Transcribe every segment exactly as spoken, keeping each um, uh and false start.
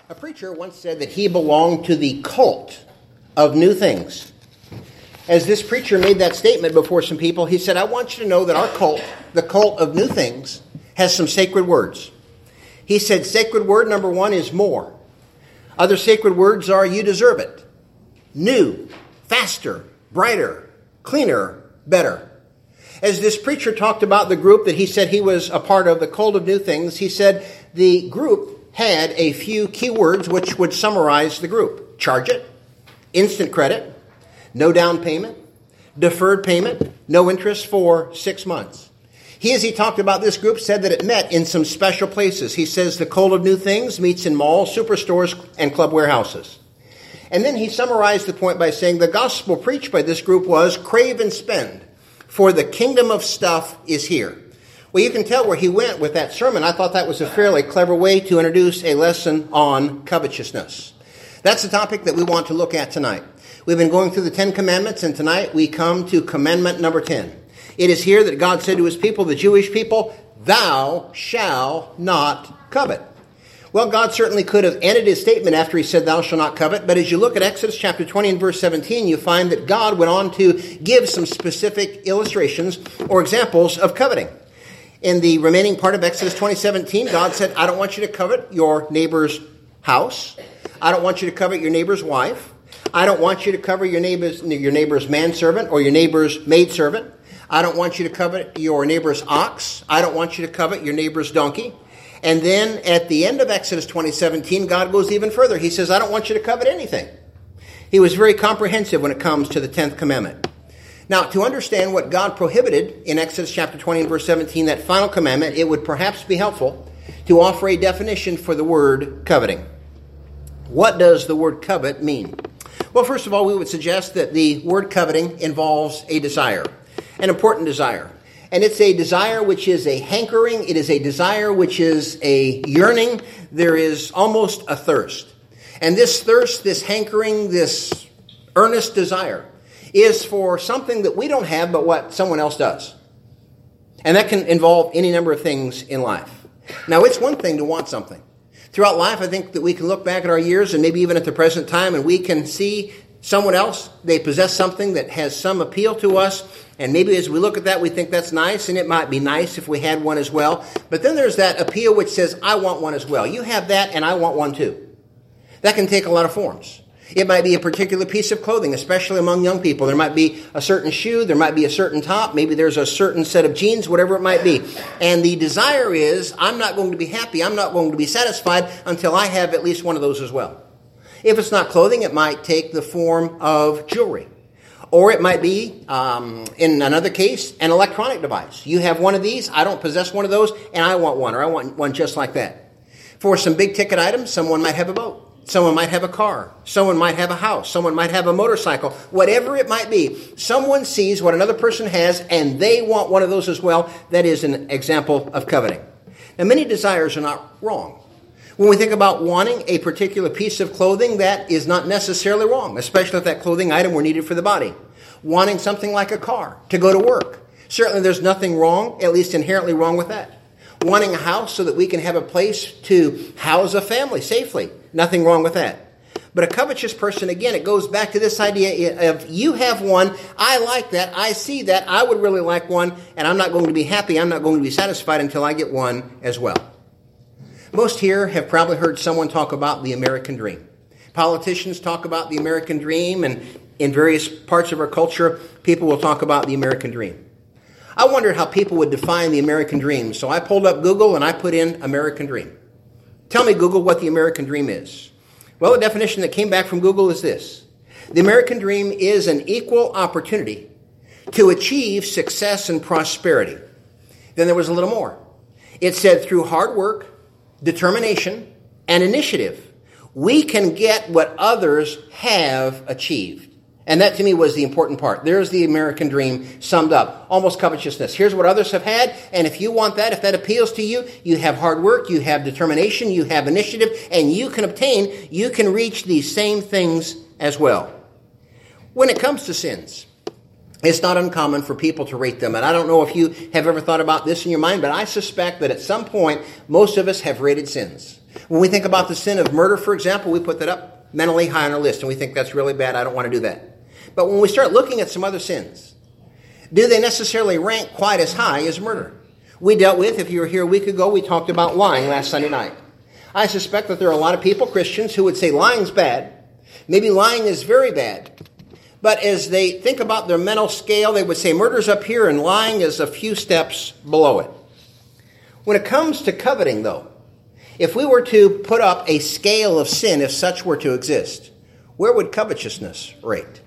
A preacher once said that he belonged to the cult of new things. As this preacher made that statement before some people, he said, I want you to know that our cult, the cult of new things, has some sacred words. He said sacred word number one is more. Other sacred words are you deserve it. New, faster, brighter, cleaner, better. As this preacher talked about the group that he said he was a part of, the cult of new things, he said the group had a few key words which would summarize the group. Charge it, instant credit, no down payment, deferred payment, no interest for six months. He, as he talked about this group, said that it met in some special places. He says the cult of new things meets in malls, superstores, and club warehouses. And then he summarized the point by saying the gospel preached by this group was crave and spend, for the kingdom of stuff is here. Well, you can tell where he went with that sermon. I thought that was a fairly clever way to introduce a lesson on covetousness. That's the topic that we want to look at tonight. We've been going through the Ten Commandments, and tonight we come to commandment number ten. It is here that God said to his people, the Jewish people, thou shalt not covet. Well, God certainly could have ended his statement after he said, thou shalt not covet. But as you look at Exodus chapter twenty and verse seventeen, you find that God went on to give some specific illustrations or examples of coveting. In the remaining part of Exodus twenty seventeen, God said, I don't want you to covet your neighbor's house. I don't want you to covet your neighbor's wife. I don't want you to covet your neighbor's, your neighbor's manservant or your neighbor's maidservant. I don't want you to covet your neighbor's ox. I don't want you to covet your neighbor's donkey. And then at the end of Exodus twenty seventeen, God goes even further. He says, I don't want you to covet anything. He was very comprehensive when it comes to the tenth commandment. Now, to understand what God prohibited in Exodus chapter twenty and verse seventeen, that final commandment, it would perhaps be helpful to offer a definition for the word coveting. What does the word covet mean? Well, first of all, we would suggest that the word coveting involves a desire, an important desire. And it's a desire which is a hankering. It is a desire which is a yearning. There is almost a thirst. And this thirst, this hankering, this earnest desire is for something that we don't have but what someone else does. And that can involve any number of things in life. Now, it's one thing to want something. Throughout life, I think that we can look back at our years and maybe even at the present time and we can see someone else, they possess something that has some appeal to us. And maybe as we look at that, we think that's nice, and it might be nice if we had one as well. But then there's that appeal which says, I want one as well. You have that, and I want one too. That can take a lot of forms. It might be a particular piece of clothing, especially among young people. There might be a certain shoe, there might be a certain top, maybe there's a certain set of jeans, whatever it might be. And the desire is, I'm not going to be happy, I'm not going to be satisfied until I have at least one of those as well. If it's not clothing, it might take the form of jewelry. Or it might be, um, in another case, an electronic device. You have one of these, I don't possess one of those, and I want one, or I want one just like that. For some big ticket items, someone might have a boat. Someone might have a car. Someone might have a house. Someone might have a motorcycle. Whatever it might be, someone sees what another person has, and they want one of those as well. That is an example of coveting. Now, many desires are not wrong. When we think about wanting a particular piece of clothing, that is not necessarily wrong, especially if that clothing item were needed for the body. Wanting something like a car to go to work. Certainly there's nothing wrong, at least inherently wrong with that. Wanting a house so that we can have a place to house a family safely. Nothing wrong with that. But a covetous person, again, it goes back to this idea of you have one, I like that, I see that, I would really like one, and I'm not going to be happy, I'm not going to be satisfied until I get one as well. Most here have probably heard someone talk about the American dream. Politicians talk about the American dream, and in various parts of our culture, people will talk about the American dream. I wondered how people would define the American dream, so I pulled up Google and I put in American dream. Tell me, Google, what the American dream is. Well, the definition that came back from Google is this. The American dream is an equal opportunity to achieve success and prosperity. Then there was a little more. It said through hard work, determination, and initiative, we can get what others have achieved. And that to me was the important part. There's the American dream summed up. Almost covetousness. Here's what others have had. And if you want that, if that appeals to you, you have hard work, you have determination, you have initiative, and you can obtain, you can reach these same things as well. When it comes to sins, it's not uncommon for people to rate them. And I don't know if you have ever thought about this in your mind, but I suspect that at some point, most of us have rated sins. When we think about the sin of murder, for example, we put that up mentally high on our list, and we think that's really bad. I don't want to do that. But when we start looking at some other sins, do they necessarily rank quite as high as murder? We dealt with, if you were here a week ago, we talked about lying last Sunday night. I suspect that there are a lot of people, Christians, who would say lying's bad. Maybe lying is very bad. But as they think about their mental scale, they would say murder's up here and lying is a few steps below it. When it comes to coveting, though, if we were to put up a scale of sin, if such were to exist, where would covetousness rate?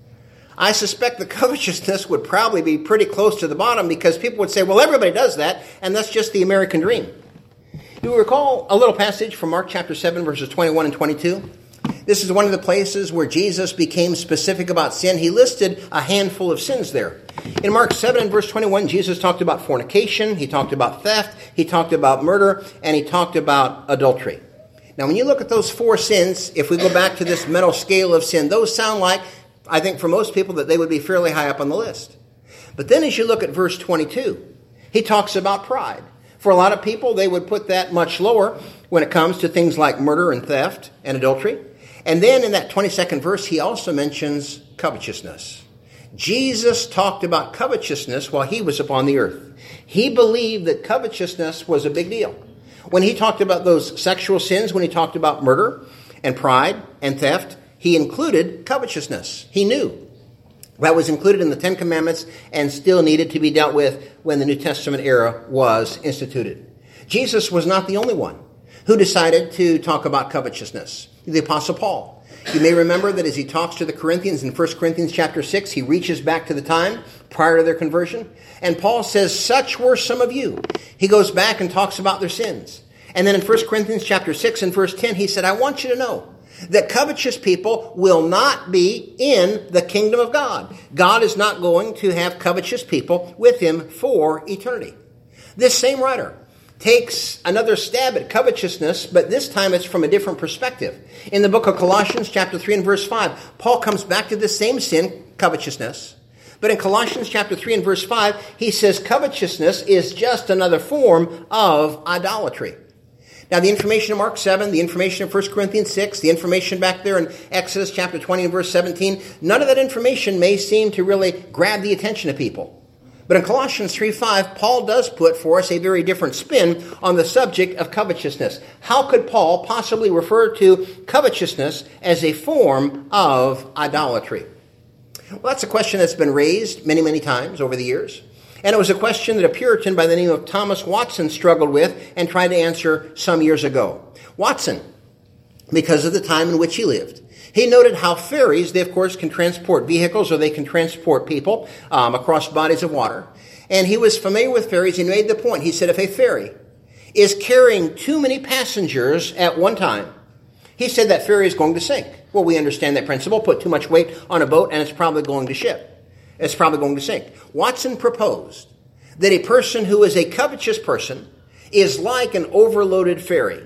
I suspect the covetousness would probably be pretty close to the bottom, because people would say, well, everybody does that, and that's just the American dream. Do you recall a little passage from Mark chapter seven, verses twenty-one and twenty-two? This is one of the places where Jesus became specific about sin. He listed a handful of sins there. In Mark seven and verse twenty-one, Jesus talked about fornication, he talked about theft, he talked about murder, and he talked about adultery. Now, when you look at those four sins, if we go back to this mental scale of sin, those sound like, I think for most people, that they would be fairly high up on the list. But then as you look at verse twenty-two, he talks about pride. For a lot of people, they would put that much lower when it comes to things like murder and theft and adultery. And then in that twenty-second verse, he also mentions covetousness. Jesus talked about covetousness while he was upon the earth. He believed that covetousness was a big deal. When he talked about those sexual sins, when he talked about murder and pride and theft, he included covetousness. He knew that was included in the Ten Commandments and still needed to be dealt with when the New Testament era was instituted. Jesus was not the only one who decided to talk about covetousness. The Apostle Paul. You may remember that as he talks to the Corinthians in First Corinthians chapter six, he reaches back to the time prior to their conversion. And Paul says, such were some of you. He goes back and talks about their sins. And then in First Corinthians chapter six and verse ten, he said, I want you to know that covetous people will not be in the kingdom of God. God is not going to have covetous people with him for eternity. This same writer takes another stab at covetousness, but this time it's from a different perspective. In the book of Colossians chapter three and verse five, Paul comes back to this same sin, covetousness. But in Colossians chapter three and verse five, he says covetousness is just another form of idolatry. Now, the information in Mark seven, the information in First Corinthians six, the information back there in Exodus chapter twenty and verse seventeen, none of that information may seem to really grab the attention of people. But in Colossians three five, Paul does put for us a very different spin on the subject of covetousness. How could Paul possibly refer to covetousness as a form of idolatry? Well, that's a question that's been raised many, many times over the years. And it was a question that a Puritan by the name of Thomas Watson struggled with and tried to answer some years ago. Watson, because of the time in which he lived, he noted how ferries, they of course can transport vehicles or they can transport people um, across bodies of water. And he was familiar with ferries. He made the point. He said if a ferry is carrying too many passengers at one time, he said that ferry is going to sink. Well, we understand that principle. Put too much weight on a boat and it's probably going to ship. It's probably going to sink. Watson proposed that a person who is a covetous person is like an overloaded ferry.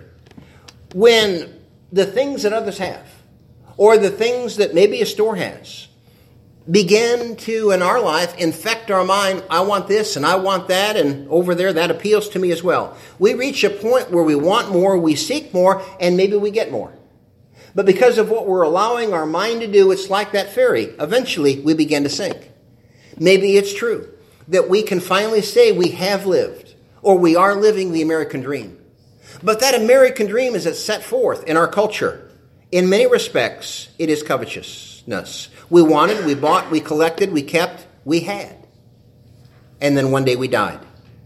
When the things that others have, or the things that maybe a store has, begin to, in our life, infect our mind, I want this and I want that, and over there that appeals to me as well. We reach a point where we want more, we seek more, and maybe we get more. But because of what we're allowing our mind to do, it's like that ferry. Eventually, we begin to sink. Maybe it's true that we can finally say we have lived, or we are living the American dream. But that American dream, as it's set forth in our culture, in many respects, it is covetousness. We wanted, we bought, we collected, we kept, we had. And then one day we died.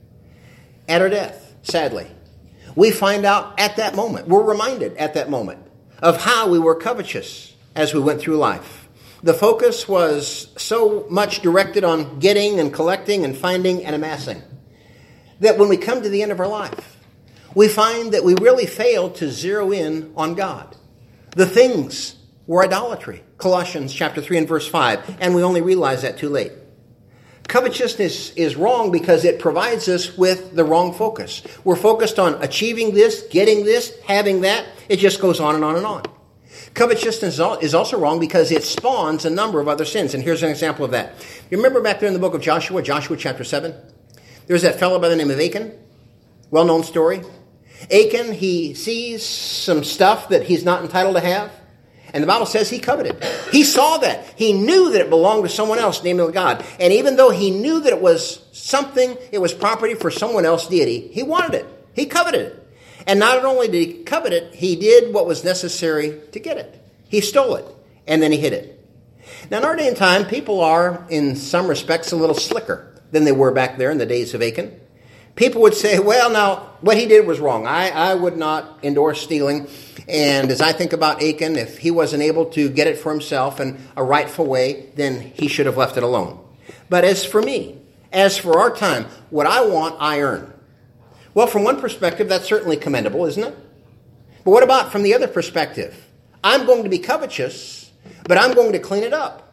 At our death, sadly, we find out at that moment, we're reminded at that moment of how we were covetous as we went through life. The focus was so much directed on getting and collecting and finding and amassing that when we come to the end of our life, we find that we really failed to zero in on God. The things were idolatry. Colossians chapter three and verse five, and we only realize that too late. Covetousness is wrong because it provides us with the wrong focus. We're focused on achieving this, getting this, having that. It just goes on and on and on. Covetousness is also wrong because it spawns a number of other sins. And here's an example of that. You remember back there in the book of Joshua, Joshua chapter seven? There's that fellow by the name of Achan, well-known story. Achan, he sees some stuff that he's not entitled to have. And the Bible says he coveted. He saw that. He knew that it belonged to someone else, namely God. And even though he knew that it was something, it was property for someone else, deity, he wanted it. He coveted it. And not only did he covet it, he did what was necessary to get it. He stole it. And then he hid it. Now, in our day and time, people are, in some respects, a little slicker than they were back there in the days of Achan. People would say, well, now, what he did was wrong. I, I would not endorse stealing. And as I think about Achan, if he wasn't able to get it for himself in a rightful way, then he should have left it alone. But as for me, as for our time, what I want, I earn. Well, from one perspective, that's certainly commendable, isn't it? But what about from the other perspective? I'm going to be covetous, but I'm going to clean it up.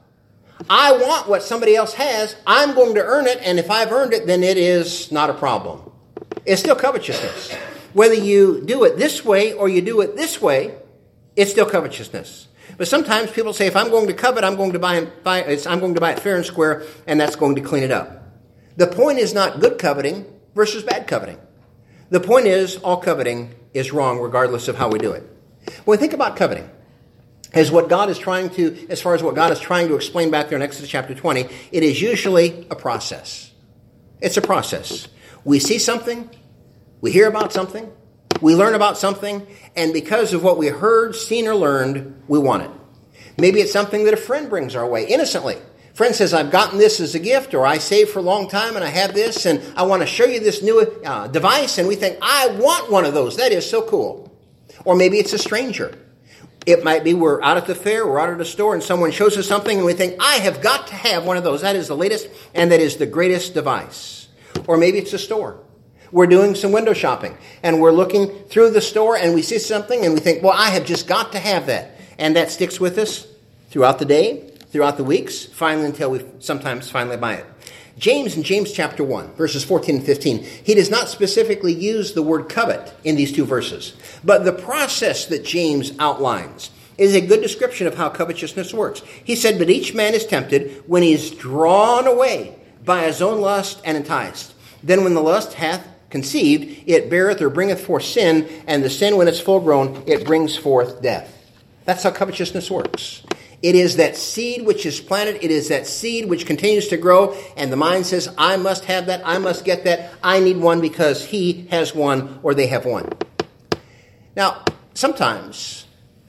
I want what somebody else has. I'm going to earn it, and if I've earned it, then it is not a problem. It's still covetousness. Whether you do it this way or you do it this way, it's still covetousness. But sometimes people say, if I'm going to covet, I'm going to buy it, buy it, I'm going to buy it fair and square, and that's going to clean it up. The point is not good coveting versus bad coveting. The point is all coveting is wrong regardless of how we do it. When we think about coveting, as what God is trying to, as far as what God is trying to explain back there in Exodus chapter twenty, it is usually a process. It's a process. We see something, we hear about something, we learn about something, and because of what we heard, seen, or learned, we want it. Maybe it's something that a friend brings our way, innocently. Friend says, I've gotten this as a gift, or I saved for a long time and I have this, and I want to show you this new uh, device, and we think, I want one of those. That is so cool. Or maybe it's a stranger. It might be we're out at the fair, we're out at a store, and someone shows us something, and we think, I have got to have one of those. That is the latest, and that is the greatest device. Or maybe it's a store. We're doing some window shopping, and we're looking through the store, and we see something, and we think, well, I have just got to have that. And that sticks with us throughout the day, throughout the weeks, finally until we sometimes finally buy it. James, in James chapter one, verses fourteen and fifteen, he does not specifically use the word covet in these two verses. But the process that James outlines is a good description of how covetousness works. He said, but each man is tempted when he is drawn away by his own lust and enticed. Then when the lust hath conceived, it beareth or bringeth forth sin, and the sin, when it's full grown, it brings forth death. That's how covetousness works. It is that seed which is planted. It is that seed which continues to grow. And the mind says, I must have that. I must get that. I need one because he has one or they have one. Now, sometimes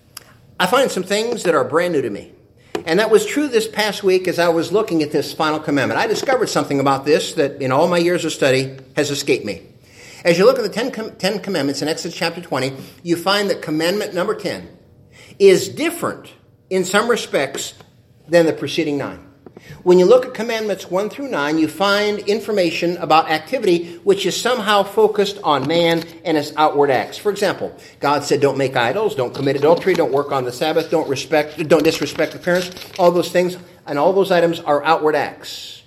I find some things that are brand new to me. And that was true this past week as I was looking at this final commandment. I discovered something about this that in all my years of study has escaped me. As you look at the Ten, Com- Ten Commandments in Exodus chapter twenty, you find that commandment number ten is different in some respects than the preceding nine. When you look at commandments one through nine, you find information about activity which is somehow focused on man and his outward acts. For example, God said, don't make idols, don't commit adultery, don't work on the Sabbath, don't respect, don't disrespect the parents, all those things, and all those items are outward acts.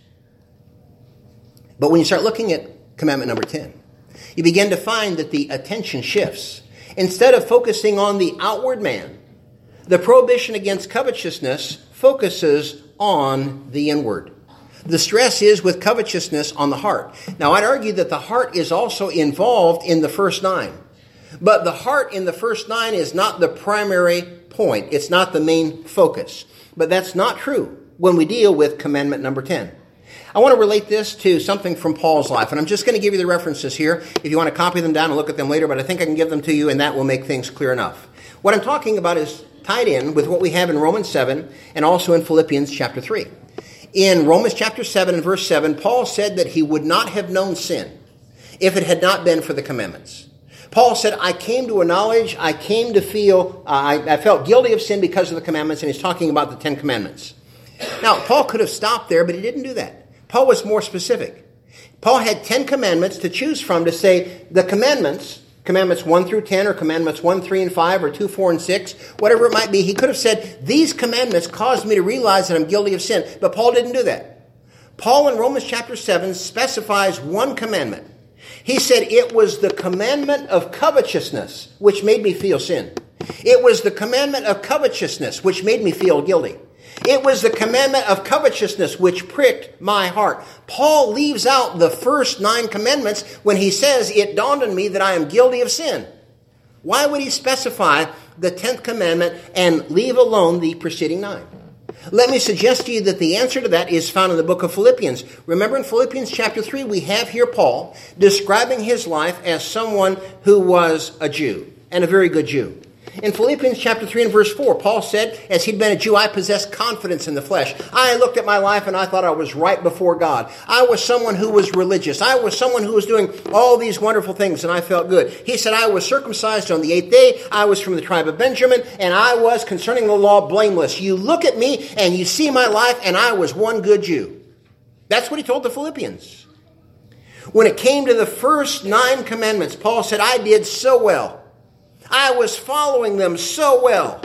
But when you start looking at commandment number ten, you begin to find that the attention shifts. Instead of focusing on the outward man, the prohibition against covetousness focuses on the inward. The stress is with covetousness on the heart. Now, I'd argue that the heart is also involved in the first nine. But the heart in the first nine is not the primary point. It's not the main focus. But that's not true when we deal with commandment number ten. I want to relate this to something from Paul's life, and I'm just going to give you the references here. If you want to copy them down and look at them later, but I think I can give them to you, and that will make things clear enough. What I'm talking about is tied in with what we have in Romans seven and also in Philippians chapter three. In Romans chapter seven and verse seven, Paul said that he would not have known sin if it had not been for the commandments. Paul said, I came to a knowledge, I came to feel, uh, I, I felt guilty of sin because of the commandments, and he's talking about the Ten Commandments. Now, Paul could have stopped there, but he didn't do that. Paul was more specific. Paul had ten commandments to choose from to say the commandments, commandments one through ten, or commandments one, three, and five, or two, four, and six, whatever it might be. He could have said, these commandments caused me to realize that I'm guilty of sin. But Paul didn't do that. Paul in Romans chapter seven specifies one commandment. He said, it was the commandment of covetousness which made me feel sin. It was the commandment of covetousness which made me feel guilty. It was the commandment of covetousness which pricked my heart. Paul leaves out the first nine commandments when he says, it dawned on me that I am guilty of sin. Why would he specify the tenth commandment and leave alone the preceding nine? Let me suggest to you that the answer to that is found in the book of Philippians. Remember in Philippians chapter three, we have here Paul describing his life as someone who was a Jew, and a very good Jew. In Philippians chapter three and verse four, Paul said, as he'd been a Jew, I possessed confidence in the flesh. I looked at my life and I thought I was right before God. I was someone who was religious. I was someone who was doing all these wonderful things and I felt good. He said, I was circumcised on the eighth day. I was from the tribe of Benjamin and I was, concerning the law, blameless. You look at me and you see my life and I was one good Jew. That's what he told the Philippians. When it came to the first nine commandments, Paul said, I did so well. I was following them so well.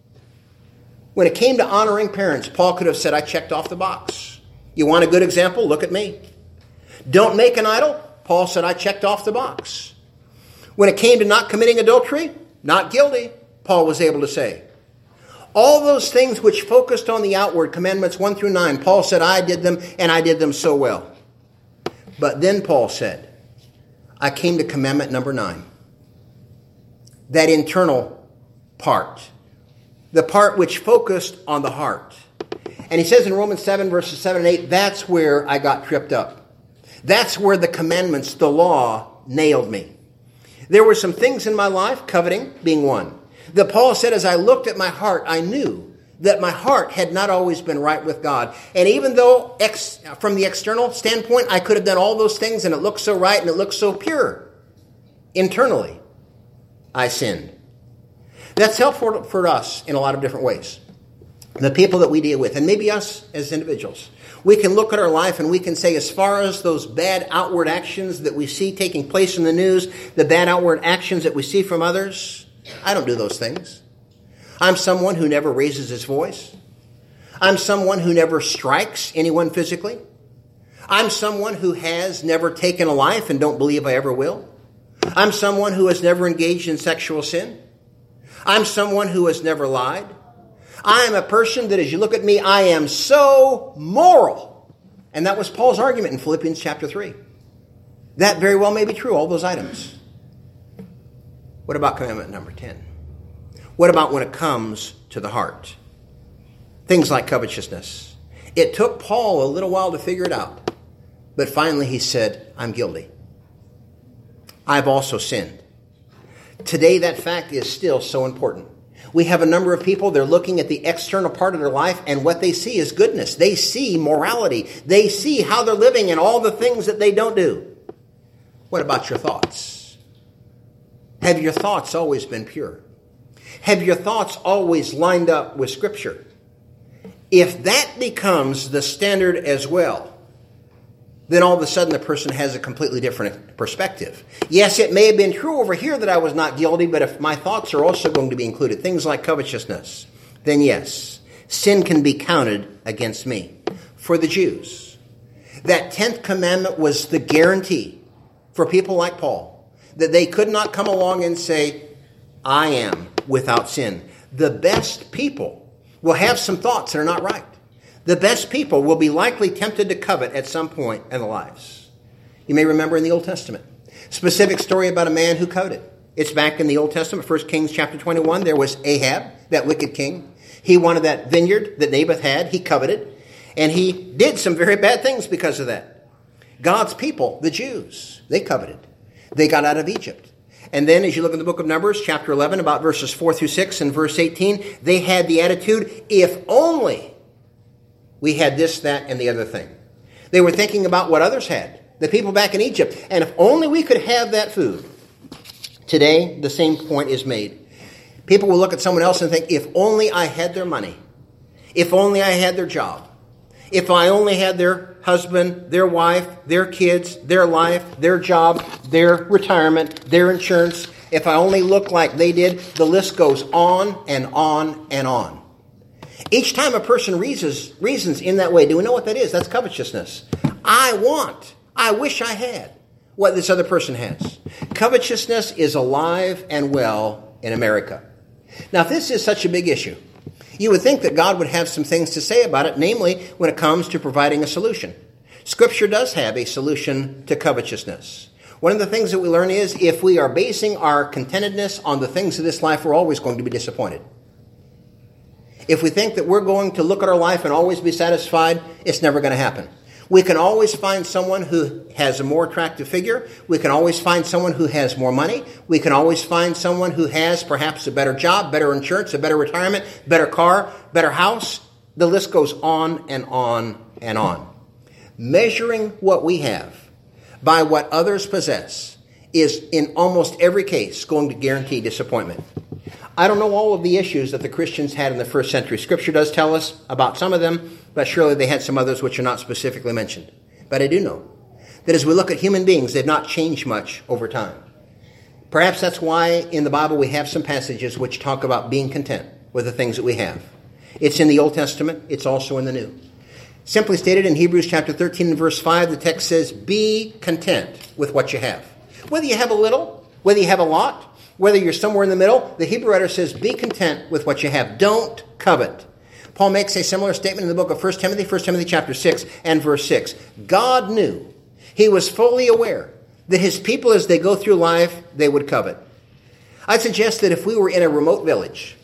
When it came to honoring parents, Paul could have said, I checked off the box. You want a good example? Look at me. Don't make an idol? Paul said, I checked off the box. When it came to not committing adultery, not guilty, Paul was able to say. All those things which focused on the outward, commandments one through nine, Paul said, I did them and I did them so well. But then Paul said, I came to commandment number nine. That internal part. The part which focused on the heart. And he says in Romans seven, verses seven and eight, that's where I got tripped up. That's where the commandments, the law, nailed me. There were some things in my life, coveting being one, that Paul said, as I looked at my heart, I knew that my heart had not always been right with God. And even though ex, from the external standpoint, I could have done all those things and it looked so right and it looked so pure, internally, I sinned. That's helpful for us in a lot of different ways. The people that we deal with, and maybe us as individuals, we can look at our life and we can say, as far as those bad outward actions that we see taking place in the news, the bad outward actions that we see from others, I don't do those things. I'm someone who never raises his voice. I'm someone who never strikes anyone physically. I'm someone who has never taken a life and don't believe I ever will. I'm someone who has never engaged in sexual sin. I'm someone who has never lied. I am a person that, as you look at me, I am so moral. And that was Paul's argument in Philippians chapter three. That very well may be true, all those items. What about commandment number ten? What about when it comes to the heart? Things like covetousness. It took Paul a little while to figure it out. But finally he said, I'm guilty. I've also sinned. Today, that fact is still so important. We have a number of people, they're looking at the external part of their life, and what they see is goodness. They see morality. They see how they're living and all the things that they don't do. What about your thoughts? Have your thoughts always been pure? Have your thoughts always lined up with Scripture? If that becomes the standard as well, then all of a sudden the person has a completely different perspective. Yes, it may have been true over here that I was not guilty, but if my thoughts are also going to be included, things like covetousness, then yes, sin can be counted against me. For the Jews, that tenth commandment was the guarantee for people like Paul, that they could not come along and say, I am without sin. The best people will have some thoughts that are not right. The best people will be likely tempted to covet at some point in their lives. You may remember in the Old Testament, specific story about a man who coveted. It's back in the Old Testament, First Kings chapter twenty-one. There was Ahab, that wicked king. He wanted that vineyard that Naboth had. He coveted. And he did some very bad things because of that. God's people, the Jews, they coveted. They got out of Egypt. And then as you look in the book of Numbers, chapter eleven, about verses four through six and verse eighteen, they had the attitude, if only we had this, that, and the other thing. They were thinking about what others had, the people back in Egypt. And if only we could have that food. Today, the same point is made. People will look at someone else and think, if only I had their money. If only I had their job. If I only had their husband, their wife, their kids, their life, their job, their retirement, their insurance. If I only looked like they did, the list goes on and on and on. Each time a person reasons, reasons in that way, do we know what that is? That's covetousness. I want, I wish I had what this other person has. Covetousness is alive and well in America. Now, if this is such a big issue, You would think that God would have some things to say about it, namely when it comes to providing a solution. Scripture does have a solution to covetousness. One of the things that we learn is if we are basing our contentedness on the things of this life, we're always going to be disappointed. If we think that we're going to look at our life and always be satisfied, it's never going to happen. We can always find someone who has a more attractive figure. We can always find someone who has more money. We can always find someone who has perhaps a better job, better insurance, a better retirement, better car, better house. The list goes on and on and on. Measuring what we have by what others possess is in almost every case going to guarantee disappointment. I don't know all of the issues that the Christians had in the first century. Scripture does tell us about some of them, but surely they had some others which are not specifically mentioned. But I do know that as we look at human beings, they've not changed much over time. Perhaps that's why in the Bible we have some passages which talk about being content with the things that we have. It's in the Old Testament. It's also in the New. Simply stated in Hebrews chapter thirteen and verse five, the text says, be content with what you have. Whether you have a little, whether you have a lot, whether you're somewhere in the middle, the Hebrew writer says, be content with what you have. Don't covet. Paul makes a similar statement in the book of First Timothy, First Timothy chapter six and verse six. God knew, he was fully aware that his people as they go through life, they would covet. I'd suggest that if we were in a remote village,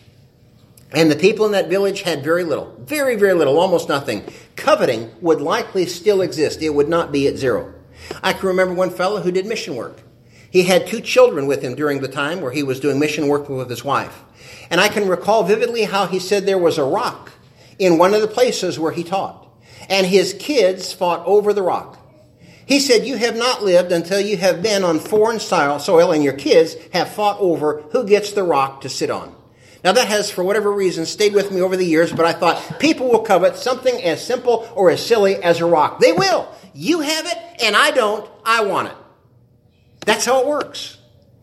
and the people in that village had very little, very, very little, almost nothing, coveting would likely still exist. It would not be at zero. I can remember one fellow who did mission work. He had two children with him during the time where he was doing mission work with his wife. And I can recall vividly how he said there was a rock in one of the places where he taught. And his kids fought over the rock. He said, you have not lived until you have been on foreign soil and your kids have fought over who gets the rock to sit on. Now that has, for whatever reason, stayed with me over the years, but I thought people will covet something as simple or as silly as a rock. They will. You have it and I don't. I want it. That's how it works.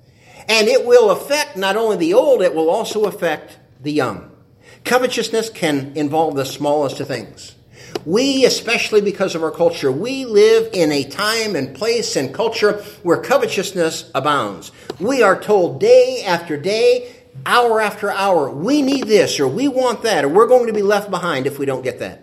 And it will affect not only the old, it will also affect the young. Covetousness can involve the smallest of things. We, especially because of our culture, we live in a time and place and culture where covetousness abounds. We are told day after day, hour after hour, we need this or we want that or we're going to be left behind if we don't get that.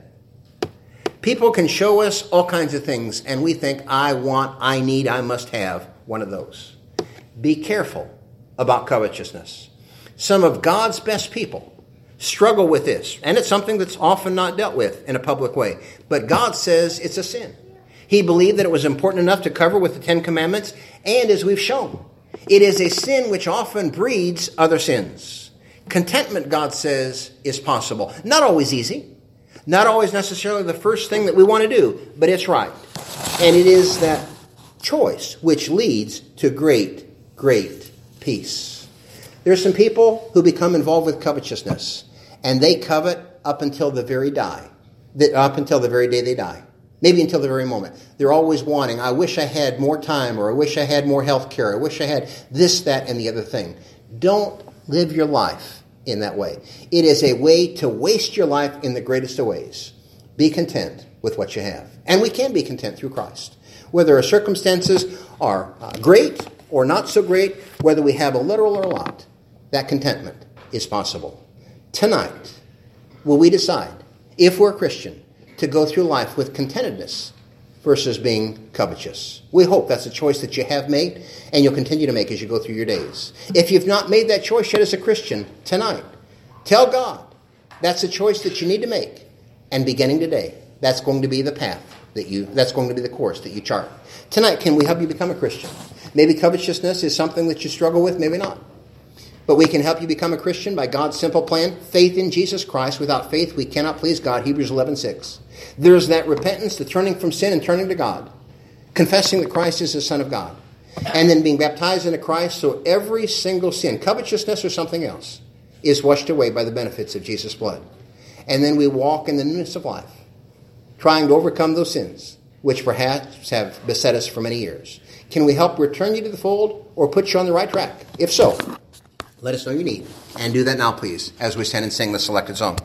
People can show us all kinds of things and we think, I want, I need, I must have one of those. Be careful about covetousness. Some of God's best people struggle with this, and it's something that's often not dealt with in a public way. But God says it's a sin. He believed that it was important enough to cover with the Ten Commandments, and as we've shown, it is a sin which often breeds other sins. Contentment, God says, is possible. Not always easy. Not always necessarily the first thing that we want to do, but it's right. And it is that choice which leads to great, great peace. There are some people who become involved with covetousness, and they covet up until the very die, up until the very day they die. Maybe until the very moment. They're always wanting, I wish I had more time, or I wish I had more health care, I wish I had this, that, and the other thing. Don't live your life in that way. It is a way to waste your life in the greatest of ways. Be content with what you have. And we can be content through Christ. Whether our circumstances are uh, great or not so great, whether we have a little or a lot, that contentment is possible. Tonight, will we decide, if we're a Christian, to go through life with contentedness versus being covetous? We hope that's a choice that you have made and you'll continue to make as you go through your days. If you've not made that choice yet as a Christian, tonight, tell God that's a choice that you need to make. And beginning today, that's going to be the path that you, that's going to be the course that you chart. Tonight, can we help you become a Christian? Maybe covetousness is something that you struggle with, maybe not. But we can help you become a Christian by God's simple plan, faith in Jesus Christ. Without faith, we cannot please God, Hebrews eleven six. There's that repentance, the turning from sin and turning to God, confessing that Christ is the Son of God, and then being baptized into Christ so every single sin, covetousness or something else, is washed away by the benefits of Jesus' blood. And then we walk in the newness of life, trying to overcome those sins, which perhaps have beset us for many years. Can we help return you to the fold or put you on the right track? If so, let us know your need. And do that now, please, as we stand and sing the selected song.